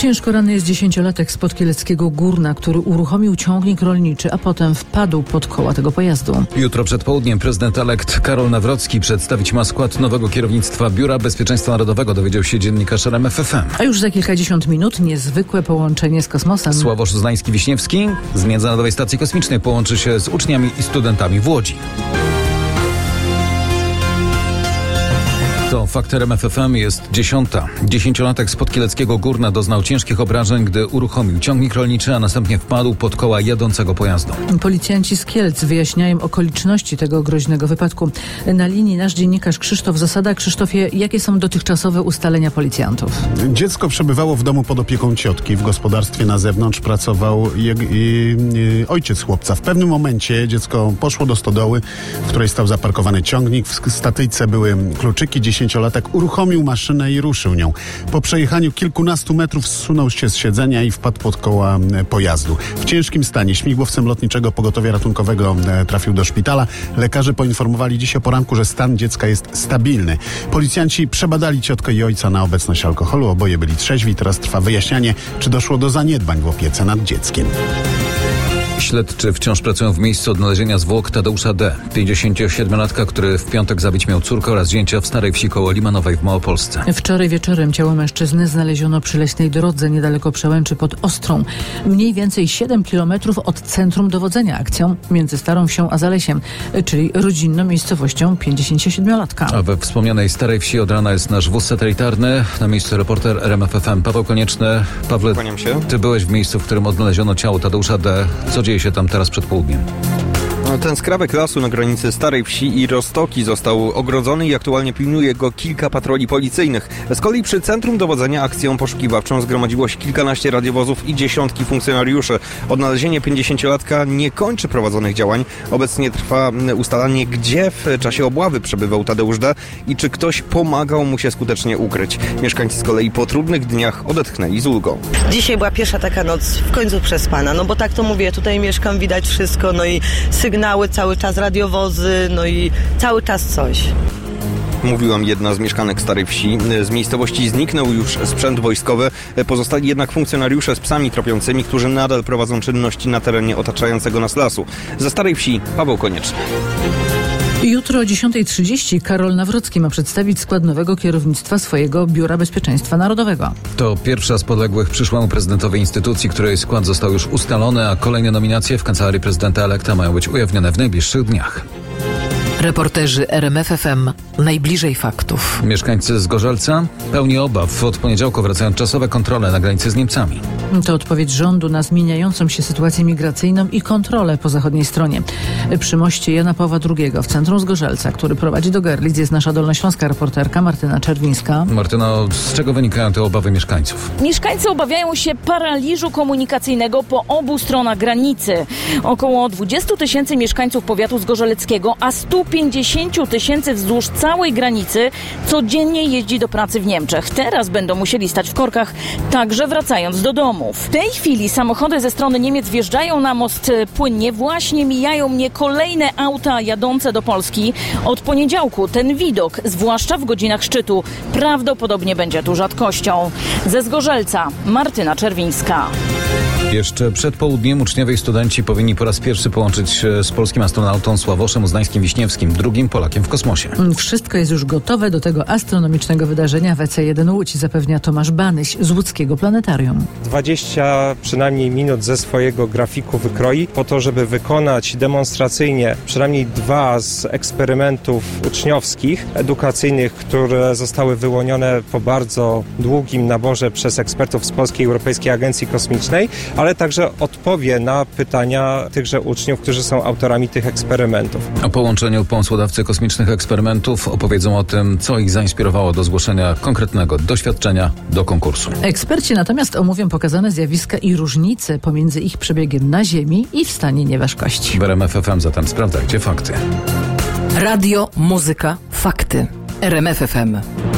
Ciężko ranny jest 10-latek z Podkieleckiego Górna, który uruchomił ciągnik rolniczy, a potem wpadł pod koła tego pojazdu. Jutro przed południem prezydent elekt Karol Nawrocki przedstawić ma skład nowego kierownictwa Biura Bezpieczeństwa Narodowego, dowiedział się dziennikarz RMF FM. A już za kilkadziesiąt minut niezwykłe połączenie z kosmosem. Sławosz Znański-Wiśniewski z Międzynarodowej Stacji Kosmicznej połączy się z uczniami i studentami w Łodzi. To fakt RMF FM, jest 10. 10-latek z Podkieleckiego Górna doznał ciężkich obrażeń, gdy uruchomił ciągnik rolniczy, a następnie wpadł pod koła jadącego pojazdu. Policjanci z Kielc wyjaśniają okoliczności tego groźnego wypadku. Na linii nasz dziennikarz Krzysztof Zasada. Krzysztofie, jakie są dotychczasowe ustalenia policjantów? Dziecko przebywało w domu pod opieką ciotki. W gospodarstwie na zewnątrz pracował ojciec chłopca. W pewnym momencie dziecko poszło do stodoły, w której stał zaparkowany ciągnik. W statyjce były kluczyki. 10-latek uruchomił maszynę i ruszył nią. Po przejechaniu kilkunastu metrów zsunął się z siedzenia i wpadł pod koła pojazdu. W ciężkim stanie śmigłowcem lotniczego pogotowia ratunkowego trafił do szpitala. Lekarze poinformowali dziś o poranku, że stan dziecka jest stabilny. Policjanci przebadali ciotkę i ojca na obecność alkoholu. Oboje byli trzeźwi. Teraz trwa wyjaśnianie, czy doszło do zaniedbań w opiece nad dzieckiem. Śledczy wciąż pracują w miejscu odnalezienia zwłok Tadeusza D., 57-latka, który w piątek zabić miał córkę oraz zięcia w Starej Wsi koło Limanowej w Małopolsce. Wczoraj wieczorem ciało mężczyzny znaleziono przy leśnej drodze niedaleko Przełęczy pod Ostrą. Mniej więcej 7 kilometrów od centrum dowodzenia akcją między Starą Wsią a Zalesiem, czyli rodzinną miejscowością 57-latka. A we wspomnianej Starej Wsi od rana jest nasz wóz satelitarny. Na miejscu reporter RMF FM Paweł Konieczny. Pawle, ty byłeś w miejscu, w którym odnaleziono ciało Tadeusza D. Co dzieje się tam teraz przed południem? Ten skrawek lasu na granicy Starej Wsi i Roztoki został ogrodzony i aktualnie pilnuje go kilka patroli policyjnych. Z kolei przy centrum dowodzenia akcją poszukiwawczą zgromadziło się kilkanaście radiowozów i dziesiątki funkcjonariuszy. Odnalezienie 50-latka nie kończy prowadzonych działań. Obecnie trwa ustalanie, gdzie w czasie obławy przebywał Tadeusz D. i czy ktoś pomagał mu się skutecznie ukryć. Mieszkańcy z kolei po trudnych dniach odetchnęli z ulgą. Dzisiaj była pierwsza taka noc w końcu przespana, no bo tak to mówię, tutaj mieszkam, widać wszystko, no i sygnały cały czas, radiowozy, no i cały czas coś. Mówiłam jedna z mieszkanek Starej Wsi. Z miejscowości zniknął już sprzęt wojskowy. Pozostali jednak funkcjonariusze z psami tropiącymi, którzy nadal prowadzą czynności na terenie otaczającego nas lasu. Ze Starej Wsi Paweł Konieczny. Jutro o 10:30 Karol Nawrocki ma przedstawić skład nowego kierownictwa swojego Biura Bezpieczeństwa Narodowego. To pierwsza z podległych przyszłemu prezydentowi instytucji, której skład został już ustalony, a kolejne nominacje w kancelarii prezydenta elekta mają być ujawnione w najbliższych dniach. Reporterzy RMF FM najbliżej faktów. Mieszkańcy Zgorzelca pełni obaw. Od poniedziałku wracają czasowe kontrole na granicy z Niemcami. To odpowiedź rządu na zmieniającą się sytuację migracyjną i kontrolę po zachodniej stronie. Przy moście Jana Pawła II w centrum Zgorzelca, który prowadzi do Görlitz, jest nasza dolnośląska reporterka Martyna Czerwińska. Martyno, z czego wynikają te obawy mieszkańców? Mieszkańcy obawiają się paraliżu komunikacyjnego po obu stronach granicy. Około 20 000 mieszkańców powiatu zgorzeleckiego, a 150 000 wzdłuż całej granicy codziennie jeździ do pracy w Niemczech. Teraz będą musieli stać w korkach, także wracając do domu. W tej chwili samochody ze strony Niemiec wjeżdżają na most płynnie. Właśnie mijają mnie kolejne auta jadące do Polski. Od poniedziałku ten widok, zwłaszcza w godzinach szczytu, prawdopodobnie będzie tu rzadkością. Ze Zgorzelca Martyna Czerwińska. Jeszcze przed południem uczniowie i studenci powinni po raz pierwszy połączyć się z polskim astronautą Sławoszem Znańskim-Wiśniewskim, drugim Polakiem w kosmosie. Wszystko jest już gotowe do tego astronomicznego wydarzenia w EC1 Łódź, zapewnia Tomasz Banyś z łódzkiego planetarium. 20 przynajmniej minut ze swojego grafiku wykroi po to, żeby wykonać demonstracyjnie przynajmniej 2 z eksperymentów uczniowskich, edukacyjnych, które zostały wyłonione po bardzo długim naborze przez ekspertów z Polskiej Europejskiej Agencji Kosmicznej, ale także odpowie na pytania tychże uczniów, którzy są autorami tych eksperymentów. O połączeniu pomysłodawcy kosmicznych eksperymentów opowiedzą o tym, co ich zainspirowało do zgłoszenia konkretnego doświadczenia do konkursu. Eksperci natomiast omówią pokazane zjawiska i różnice pomiędzy ich przebiegiem na Ziemi i w stanie nieważkości. W RMF FM zatem sprawdzajcie fakty. Radio, muzyka, fakty. RMF FM.